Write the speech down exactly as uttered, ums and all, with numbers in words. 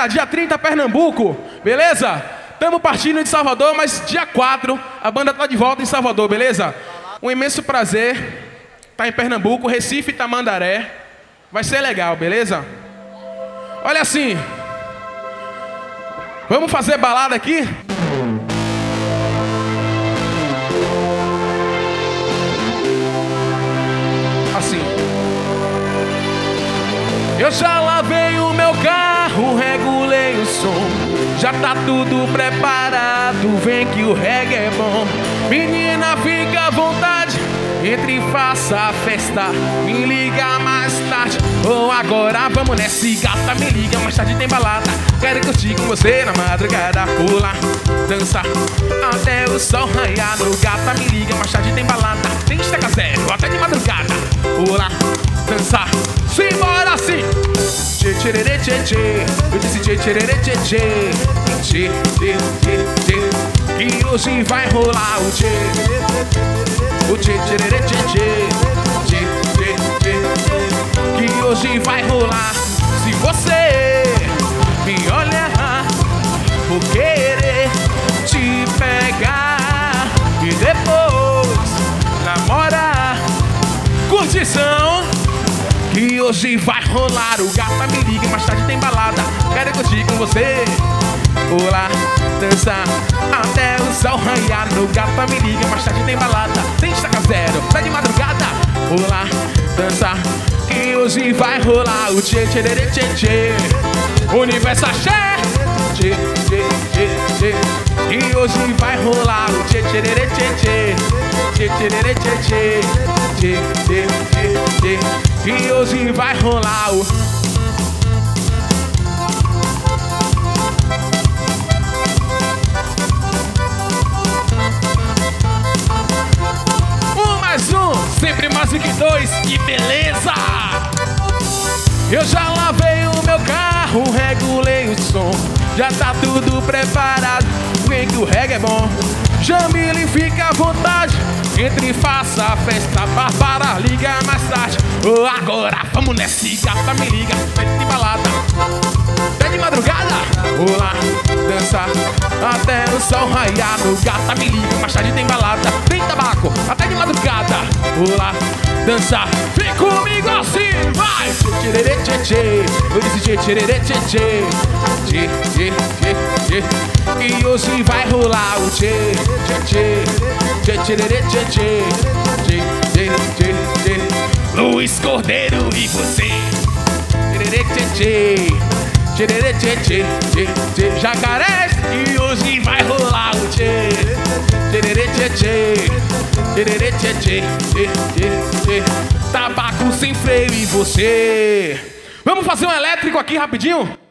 galera, dia trinta, Pernambuco, beleza? Estamos partindo de Salvador, mas dia quatro, a banda tá de volta em Salvador, beleza? Um imenso prazer estar em Pernambuco, Recife e Tamandaré. Vai ser legal, beleza? Olha assim, vamos fazer balada aqui? Assim. Eu já lavei o meu carro, regulei o som, já tá tudo preparado, vem que o reggae é bom. Menina, fica à vontade, entre e faça a festa, me liga mais tarde ou agora vamos nessa. Gata, me liga mais tarde, tem balada, quero curtir com você na madrugada. Pula, dança, até o sol raiar. No gata, me liga mais tarde, tem balada, tem estaca zero, até de madrugada. Pula, dança, simbora assim. Tchê, tchererê, tchê, tchê. Eu disse tchê, tchererê, tchê, tchê. Tchê, tchê, tchê, tchê. Que hoje vai rolar o tchê. O tchê, tchererê, tchê, tchê. Tchê, tchê, tchê, tchê. Que hoje vai rolar. Se você me olhar, vou querer te pegar e depois namorar. Curtição, que hoje vai rolar. O gata, me liga, mais tarde tem balada, quero curtir com você. Pular, dançar, até o sol raiar. No gata, me liga, mais tarde tem balada, tem estaca zero, tá de madrugada. Pular, dançar, que hoje vai rolar o tchê, tchererê, tchê, tchê. Universo axé, tchê, tchê, tchê, tchê. Que hoje vai rolar o tchê, tchererê, tchê, tchê. Tchê, tchererê, tchê, tchê. Tchê, tchê, tchê, tchê. Que hoje vai rolar o... Um mais um, sempre mais do que dois, que beleza! Eu já lavei o meu carro, regulei o som, já tá tudo preparado, vem que o reggae é bom. Jamile, fica à vontade, entre e faça a festa. Bárbara, liga mais tarde ou agora vamos nessa. Gata, me liga, vem de balada, até de madrugada. Olá, dançar, até o sol raiar. No gata, me liga, mais tarde tem balada, tem tabaco, até de madrugada. Olá, dançar, vem comigo assim, vai! Tchê, tchê, tchê, eu disse tchê, tchê, tchê, tchê. Tchê, tchê, tchê, tchê. E hoje vai rolar o tchê, tchê, tchê, tchê, tchê, tchê, tchê, tchê, tchê, tchê. Luiz Cordeiro e você, tchê, tchê, tchê, tchê, tchê, tchê, tchê, tchê. Jacarés, e hoje vai rolar o tchê, tchê, tchê, tchê, tchê, tchê, tchê, tchê, tchê. Tabaco sem freio e você. Vamos fazer um elétrico aqui rapidinho?